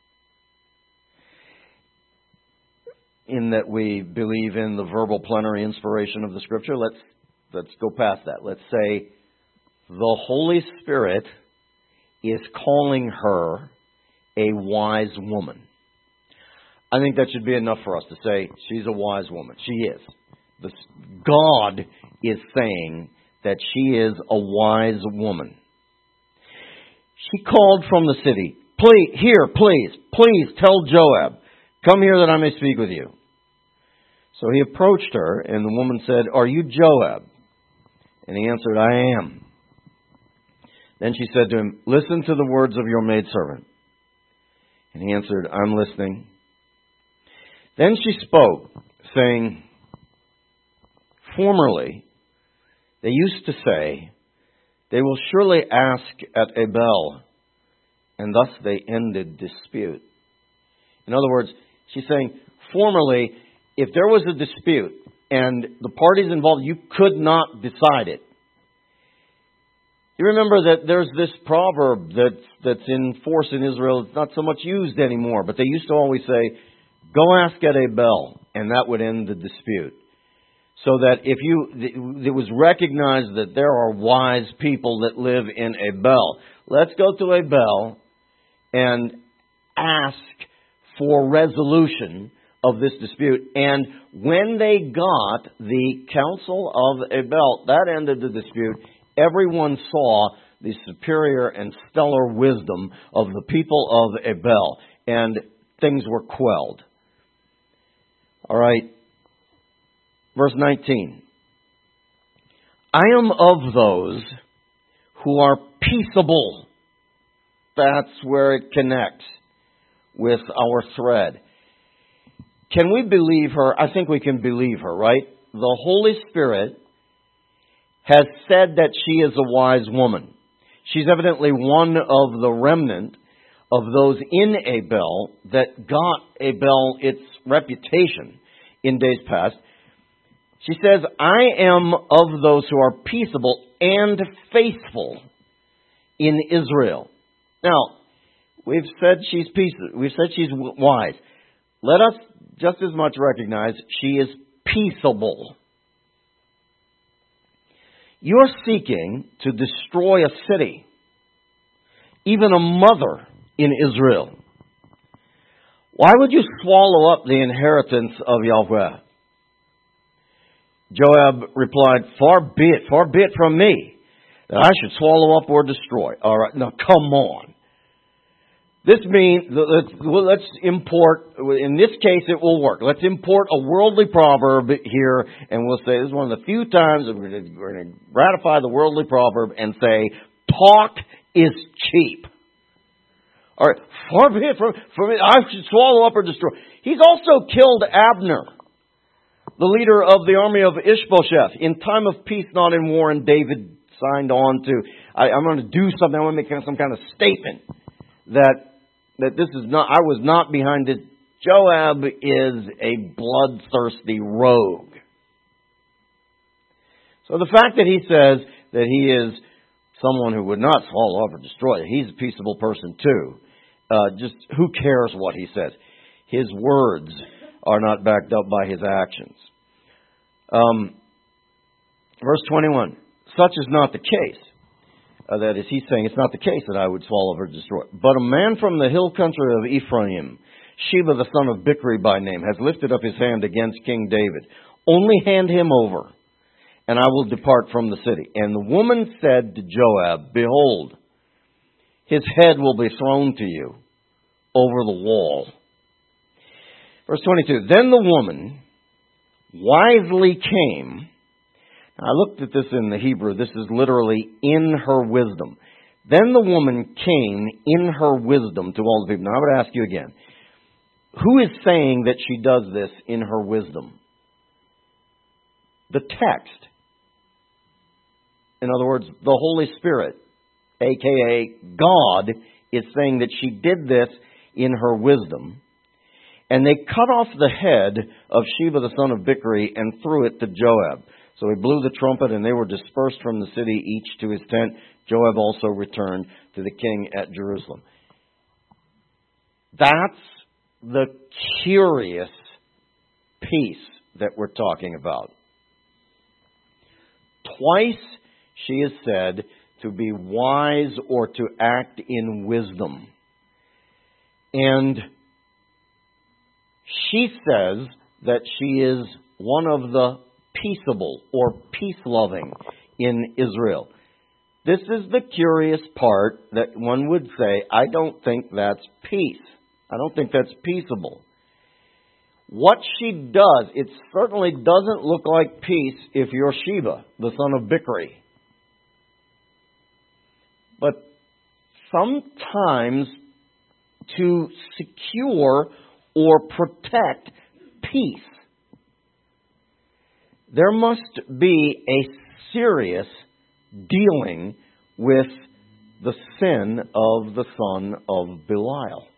In that we believe in the verbal plenary inspiration of the Scripture, let's let's go past that. Let's say the Holy Spirit is calling her a wise woman. I think that should be enough for us to say she's a wise woman. She is. The, God is saying that she is a wise woman. She called from the city, "Please, here, please, please tell Joab, come here that I may speak with you." So he approached her, and the woman said, "Are you Joab?" And he answered, "I am." Then she said to him, "Listen to the words of your maidservant." And he answered, "I'm listening." Then she spoke, saying, "Formerly, they used to say, 'They will surely ask at Abel,' and thus they ended dispute." In other words, she's saying, formerly, if there was a dispute and the parties involved, you could not decide it. You remember that there's this proverb that's, that's in force in Israel. It's not so much used anymore, but they used to always say, "Go ask at Abel," and that would end the dispute. So that if you, it was recognized that there are wise people that live in Abel. Let's go to Abel and ask for resolution of this dispute. And when they got the counsel of Abel, that ended the dispute. Everyone saw the superior and stellar wisdom of the people of Abel, and things were quelled. All right. Verse nineteen. I am of those who are peaceable. That's where it connects with our thread. Can we believe her? I think we can believe her, right? The Holy Spirit has said that she is a wise woman. She's evidently one of the remnant of those in Abel that got Abel its reputation in days past. She says, I am of those who are peaceable and faithful in Israel. Now, we've said she's peaceable. We've said she's wise. Let us just as much recognize she is peaceable. You're seeking to destroy a city, even a mother in Israel. Why would you swallow up the inheritance of Yahweh? Joab replied, Far be it, far be it from me that I should swallow up or destroy. All right, now come on. This means, let's, let's import, in this case it will work. Let's import a worldly proverb here, and we'll say this is one of the few times that we're going to, we're going to ratify the worldly proverb and say, talk is cheap. All right, far be it from, from it, I should swallow up or destroy. He's also killed Abner, the leader of the army of Ishbosheth, in time of peace, not in war, and David signed on to, I, I'm going to do something, I want to make some kind of statement that that this is not, I was not behind it. Joab is a bloodthirsty rogue. So the fact that he says that he is someone who would not swallow up or destroy, he's a peaceable person too. Uh, just who cares what he says? His words are not backed up by his actions. Um, verse twenty-one. Such is not the case. Uh, that is, he's saying it's not the case that I would swallow or destroy. But a man from the hill country of Ephraim, Sheba the son of Bichri by name, has lifted up his hand against King David. Only hand him over, and I will depart from the city. And the woman said to Joab, Behold, his head will be thrown to you over the wall. Verse twenty-two, Then the woman wisely came. I looked at this in the Hebrew. This is literally in her wisdom. Then the woman came in her wisdom to all the people. Now I would ask you again, who is saying that she does this in her wisdom? The text. In other words, the Holy Spirit, a k a. God, is saying that she did this in her wisdom. And they cut off the head of Sheba the son of Bichri and threw it to Joab. So he blew the trumpet, and they were dispersed from the city, each to his tent. Joab also returned to the king at Jerusalem. That's the curious piece that we're talking about. Twice she is said to be wise or to act in wisdom. And she says that she is one of the peaceable or peace-loving in Israel. This is the curious part that one would say, I don't think that's peace. I don't think that's peaceable. What she does, it certainly doesn't look like peace if you're Sheba, the son of Bichri. But sometimes to secure or protect peace, there must be a serious dealing with the sin of the son of Belial.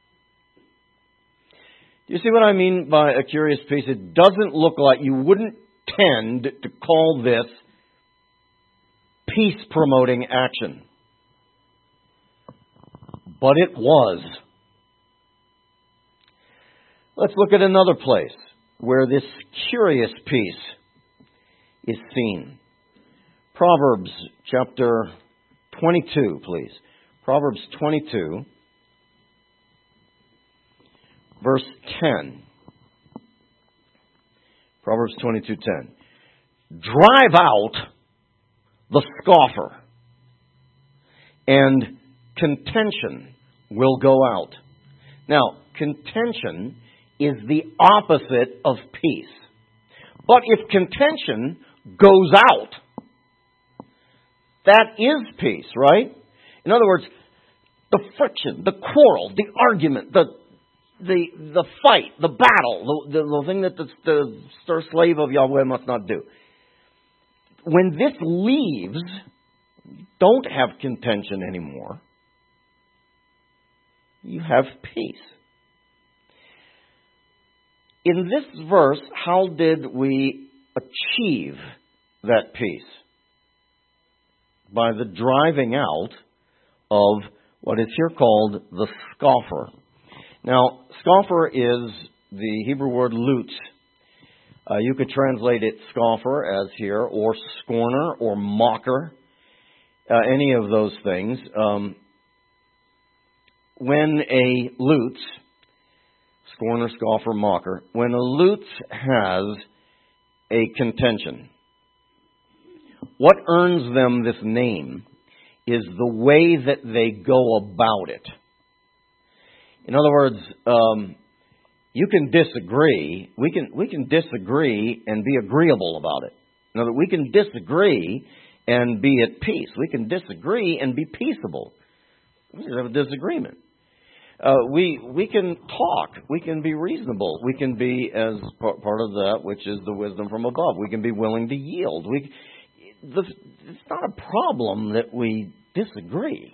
Do you see what I mean by a curious piece? It doesn't look like, you wouldn't tend to call this peace-promoting action. But it was. Let's look at another place where this curious piece is seen. Proverbs chapter twenty-two, please. Proverbs twenty-two, verse ten. Proverbs twenty-two ten. Drive out the scoffer, and contention will go out. Now, contention is the opposite of peace. But if contention goes out, that is peace, right? In other words, the friction, the quarrel, the argument, the the the fight, the battle, the, the, the thing that the, the stir slave of Yahweh must not do. When this leaves, don't have contention anymore. You have peace. In this verse, how did we achieve that peace? By the driving out of what is here called the scoffer. Now, scoffer is the Hebrew word lutz. Uh, you could translate it scoffer as here, or scorner, or mocker, uh, any of those things. Um, when a lutz, scorner, scoffer, mocker, when a lutz has a contention, what earns them this name is the way that they go about it. In other words, um, you can disagree. We can we can disagree and be agreeable about it. In other words, we can disagree and be at peace. We can disagree and be peaceable. We just have a disagreement. Uh, we we can talk. We can be reasonable. We can be, as part of that, which is the wisdom from above. We can be willing to yield. We, the, it's not a problem that we disagree.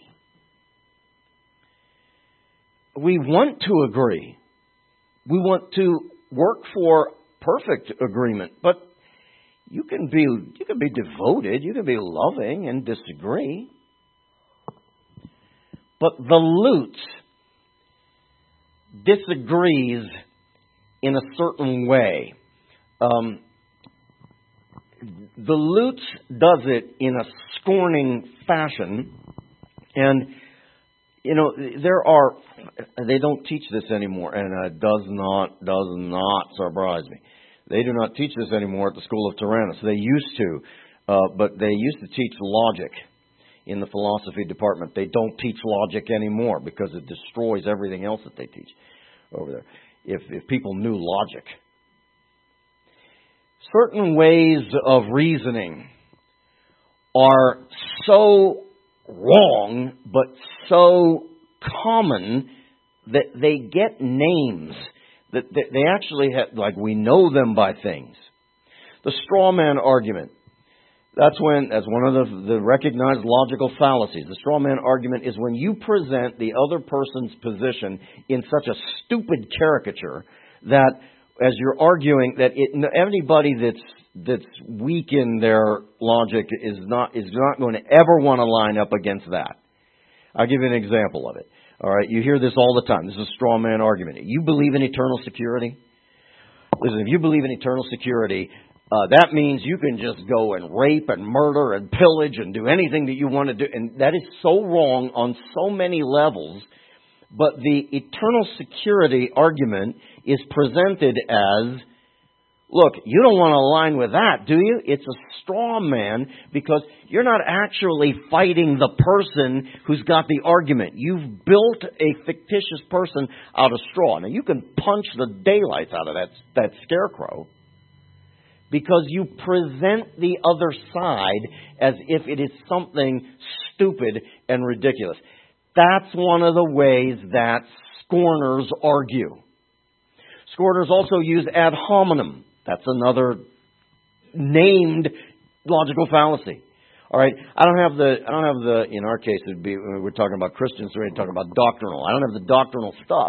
We want to agree. We want to work for perfect agreement. But you can be you can be devoted. You can be loving and disagree. But the lutz disagrees in a certain way. Um, the lutz does it in a scorning fashion, and you know there are. They don't teach this anymore, and it does not does not surprise me. They do not teach this anymore at the School of Tyrannus. They used to, uh, but they used to teach logic in the philosophy department. They don't teach logic anymore because it destroys everything else that they teach over there. If if people knew logic. Certain ways of reasoning are so wrong, but so common that they get names. That they actually have, like we know them by things. The straw man argument. That's when, that's one of the, the recognized logical fallacies. The straw man argument is when you present the other person's position in such a stupid caricature that, as you're arguing, that it, anybody that's that's weak in their logic is not is not going to ever want to line up against that. I'll give you an example of it. All right, you hear this all the time. This is a straw man argument. You believe in eternal security? Listen, if you believe in eternal security, Uh, that means you can just go and rape and murder and pillage and do anything that you want to do. And that is so wrong on so many levels. But the eternal security argument is presented as, look, you don't want to align with that, do you? It's a straw man because you're not actually fighting the person who's got the argument. You've built a fictitious person out of straw. Now, you can punch the daylights out of that, that scarecrow, because you present the other side as if it is something stupid and ridiculous. That's one of the ways that scorners argue. Scorners also use ad hominem. That's another named logical fallacy. All right, I don't have the. I don't have the. In our case, it'd be we're talking about Christians. So we're talking about doctrinal. I don't have the doctrinal stuff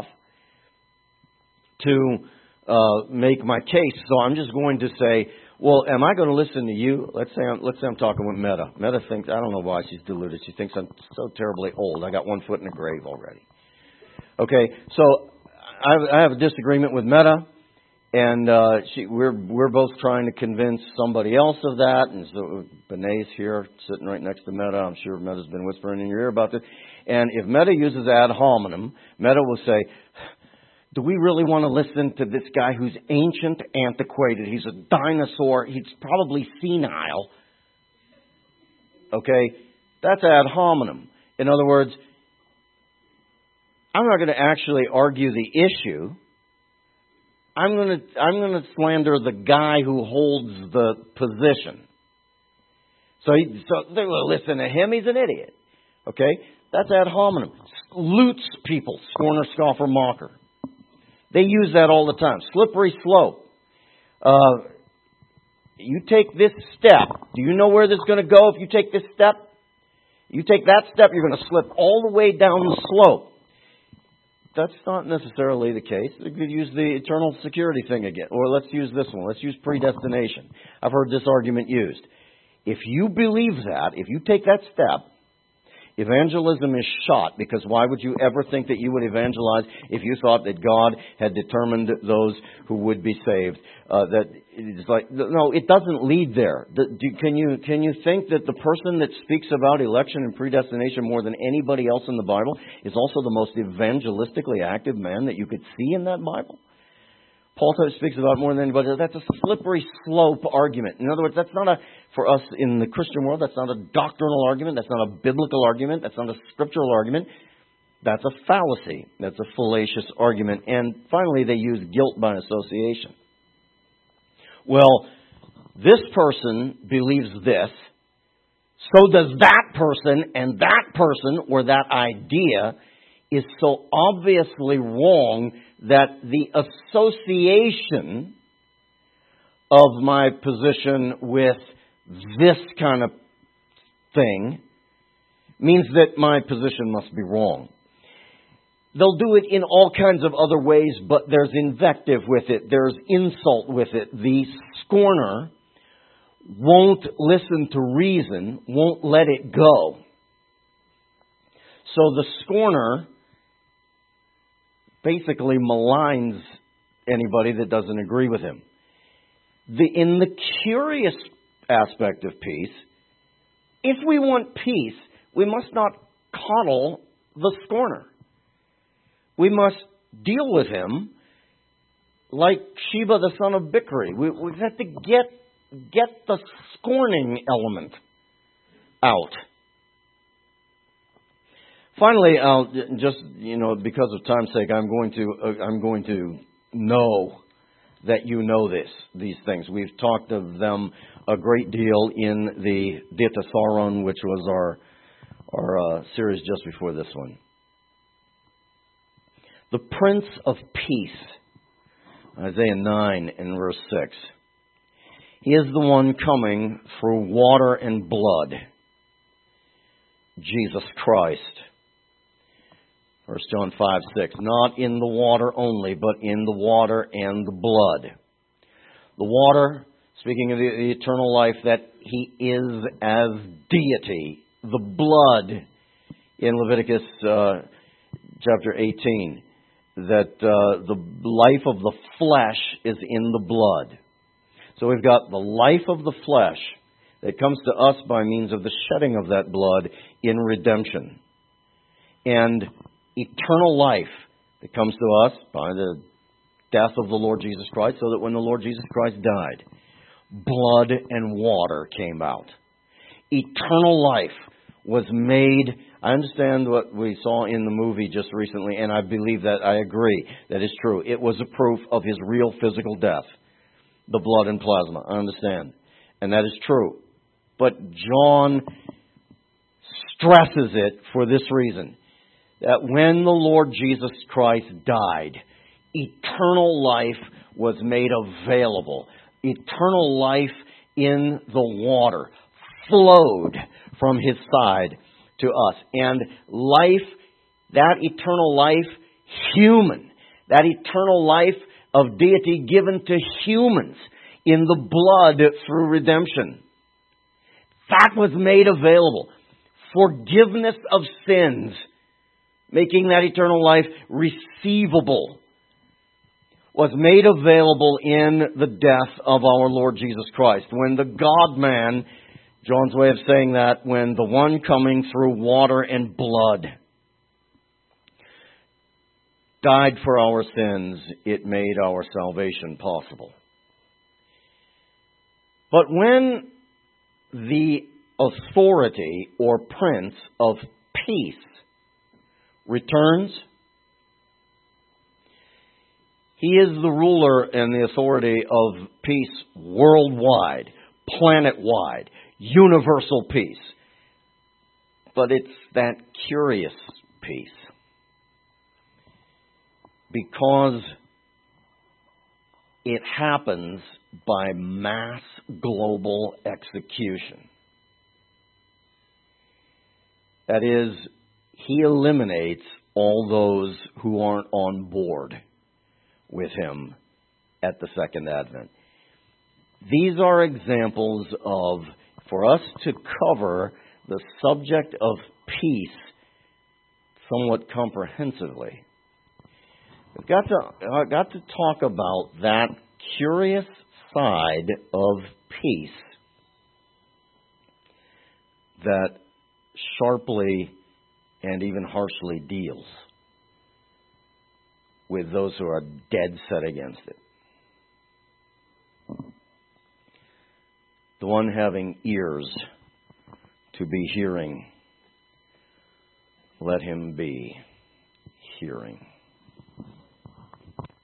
to Uh, make my case, so I'm just going to say, well, am I going to listen to you? Let's say I'm, let's say I'm talking with Meta. Meta thinks, I don't know why she's deluded. She thinks I'm so terribly old. I got one foot in the grave already. Okay, so I have, I have a disagreement with Meta, and uh, she, we're we're both trying to convince somebody else of that. And so Benay's here, sitting right next to Meta. I'm sure Meta's been whispering in your ear about this. And if Meta uses ad hominem, Meta will say, Do we really want to listen to this guy who's ancient, antiquated? He's a dinosaur. He's probably senile. Okay? That's ad hominem. In other words, I'm not going to actually argue the issue. I'm going to I'm going to slander the guy who holds the position. So, he, so they will listen to him. He's an idiot. Okay? That's ad hominem. Lutes people, scorner, scoffer, mocker. They use that all the time. Slippery slope. Uh, you take this step. Do you know where this is going to go if you take this step? You take that step, you're going to slip all the way down the slope. That's not necessarily the case. You could use the eternal security thing again. Or let's use this one. Let's use predestination. I've heard this argument used. If you believe that, if you take that step, evangelism is shot, because why would you ever think that you would evangelize if you thought that God had determined those who would be saved? Uh, that it's like no, it doesn't lead there. The, do, can you can you think that the person that speaks about election and predestination more than anybody else in the Bible is also the most evangelistically active man that you could see in that Bible? Paul speaks about more than anybody. That's a slippery slope argument. In other words, that's not a, for us in the Christian world, that's not a doctrinal argument. That's not a biblical argument. That's not a scriptural argument. That's a fallacy. That's a fallacious argument. And finally, they use guilt by association. Well, this person believes this. So does that person, and that person or that idea is so obviously wrong that the association of my position with this kind of thing means that my position must be wrong. They'll do it in all kinds of other ways, but there's invective with it. There's insult with it. The scorner won't listen to reason, won't let it go. So the scorner basically maligns anybody that doesn't agree with him. The, in the curious aspect of peace, if we want peace, we must not coddle the scorner. We must deal with him like Sheba the son of Bichri. We, we have to get get the scorning element out. Finally, I'll just, you know, because of time's sake, I'm going to uh, I'm going to know that you know this these things. We've talked of them a great deal in the Diatessaron, which was our our uh, series just before this one. The Prince of Peace, Isaiah nine and verse six. He is the one coming through water and blood, Jesus Christ. First John five six. Not in the water only, but in the water and the blood. The water, speaking of the, the eternal life, that He is as deity. The blood, in Leviticus uh, chapter eighteen, that uh, the life of the flesh is in the blood. So we've got the life of the flesh that comes to us by means of the shedding of that blood in redemption. And eternal life that comes to us by the death of the Lord Jesus Christ, so that when the Lord Jesus Christ died, blood and water came out. Eternal life was made. I understand what we saw in the movie just recently, and I believe that I agree that is true. It was a proof of His real physical death, the blood and plasma. I understand. And that is true. But John stresses it for this reason, that when the Lord Jesus Christ died, eternal life was made available. Eternal life in the water flowed from His side to us. And life, that eternal life, human, that eternal life of deity given to humans in the blood through redemption, that was made available. Forgiveness of sins, making that eternal life receivable, was made available in the death of our Lord Jesus Christ. When the God-man, John's way of saying that, when the one coming through water and blood died for our sins, it made our salvation possible. But when the authority or Prince of Peace returns, He is the ruler and the authority of peace worldwide, planet-wide, universal peace. But it's that curious peace. Because it happens by mass global execution. That is, He eliminates all those who aren't on board with Him at the second advent. These are examples of, for us to cover the subject of peace somewhat comprehensively, we've got to, uh, got to talk about that curious side of peace that sharply and even harshly deals with those who are dead set against it. The one having ears to be hearing, let him be hearing.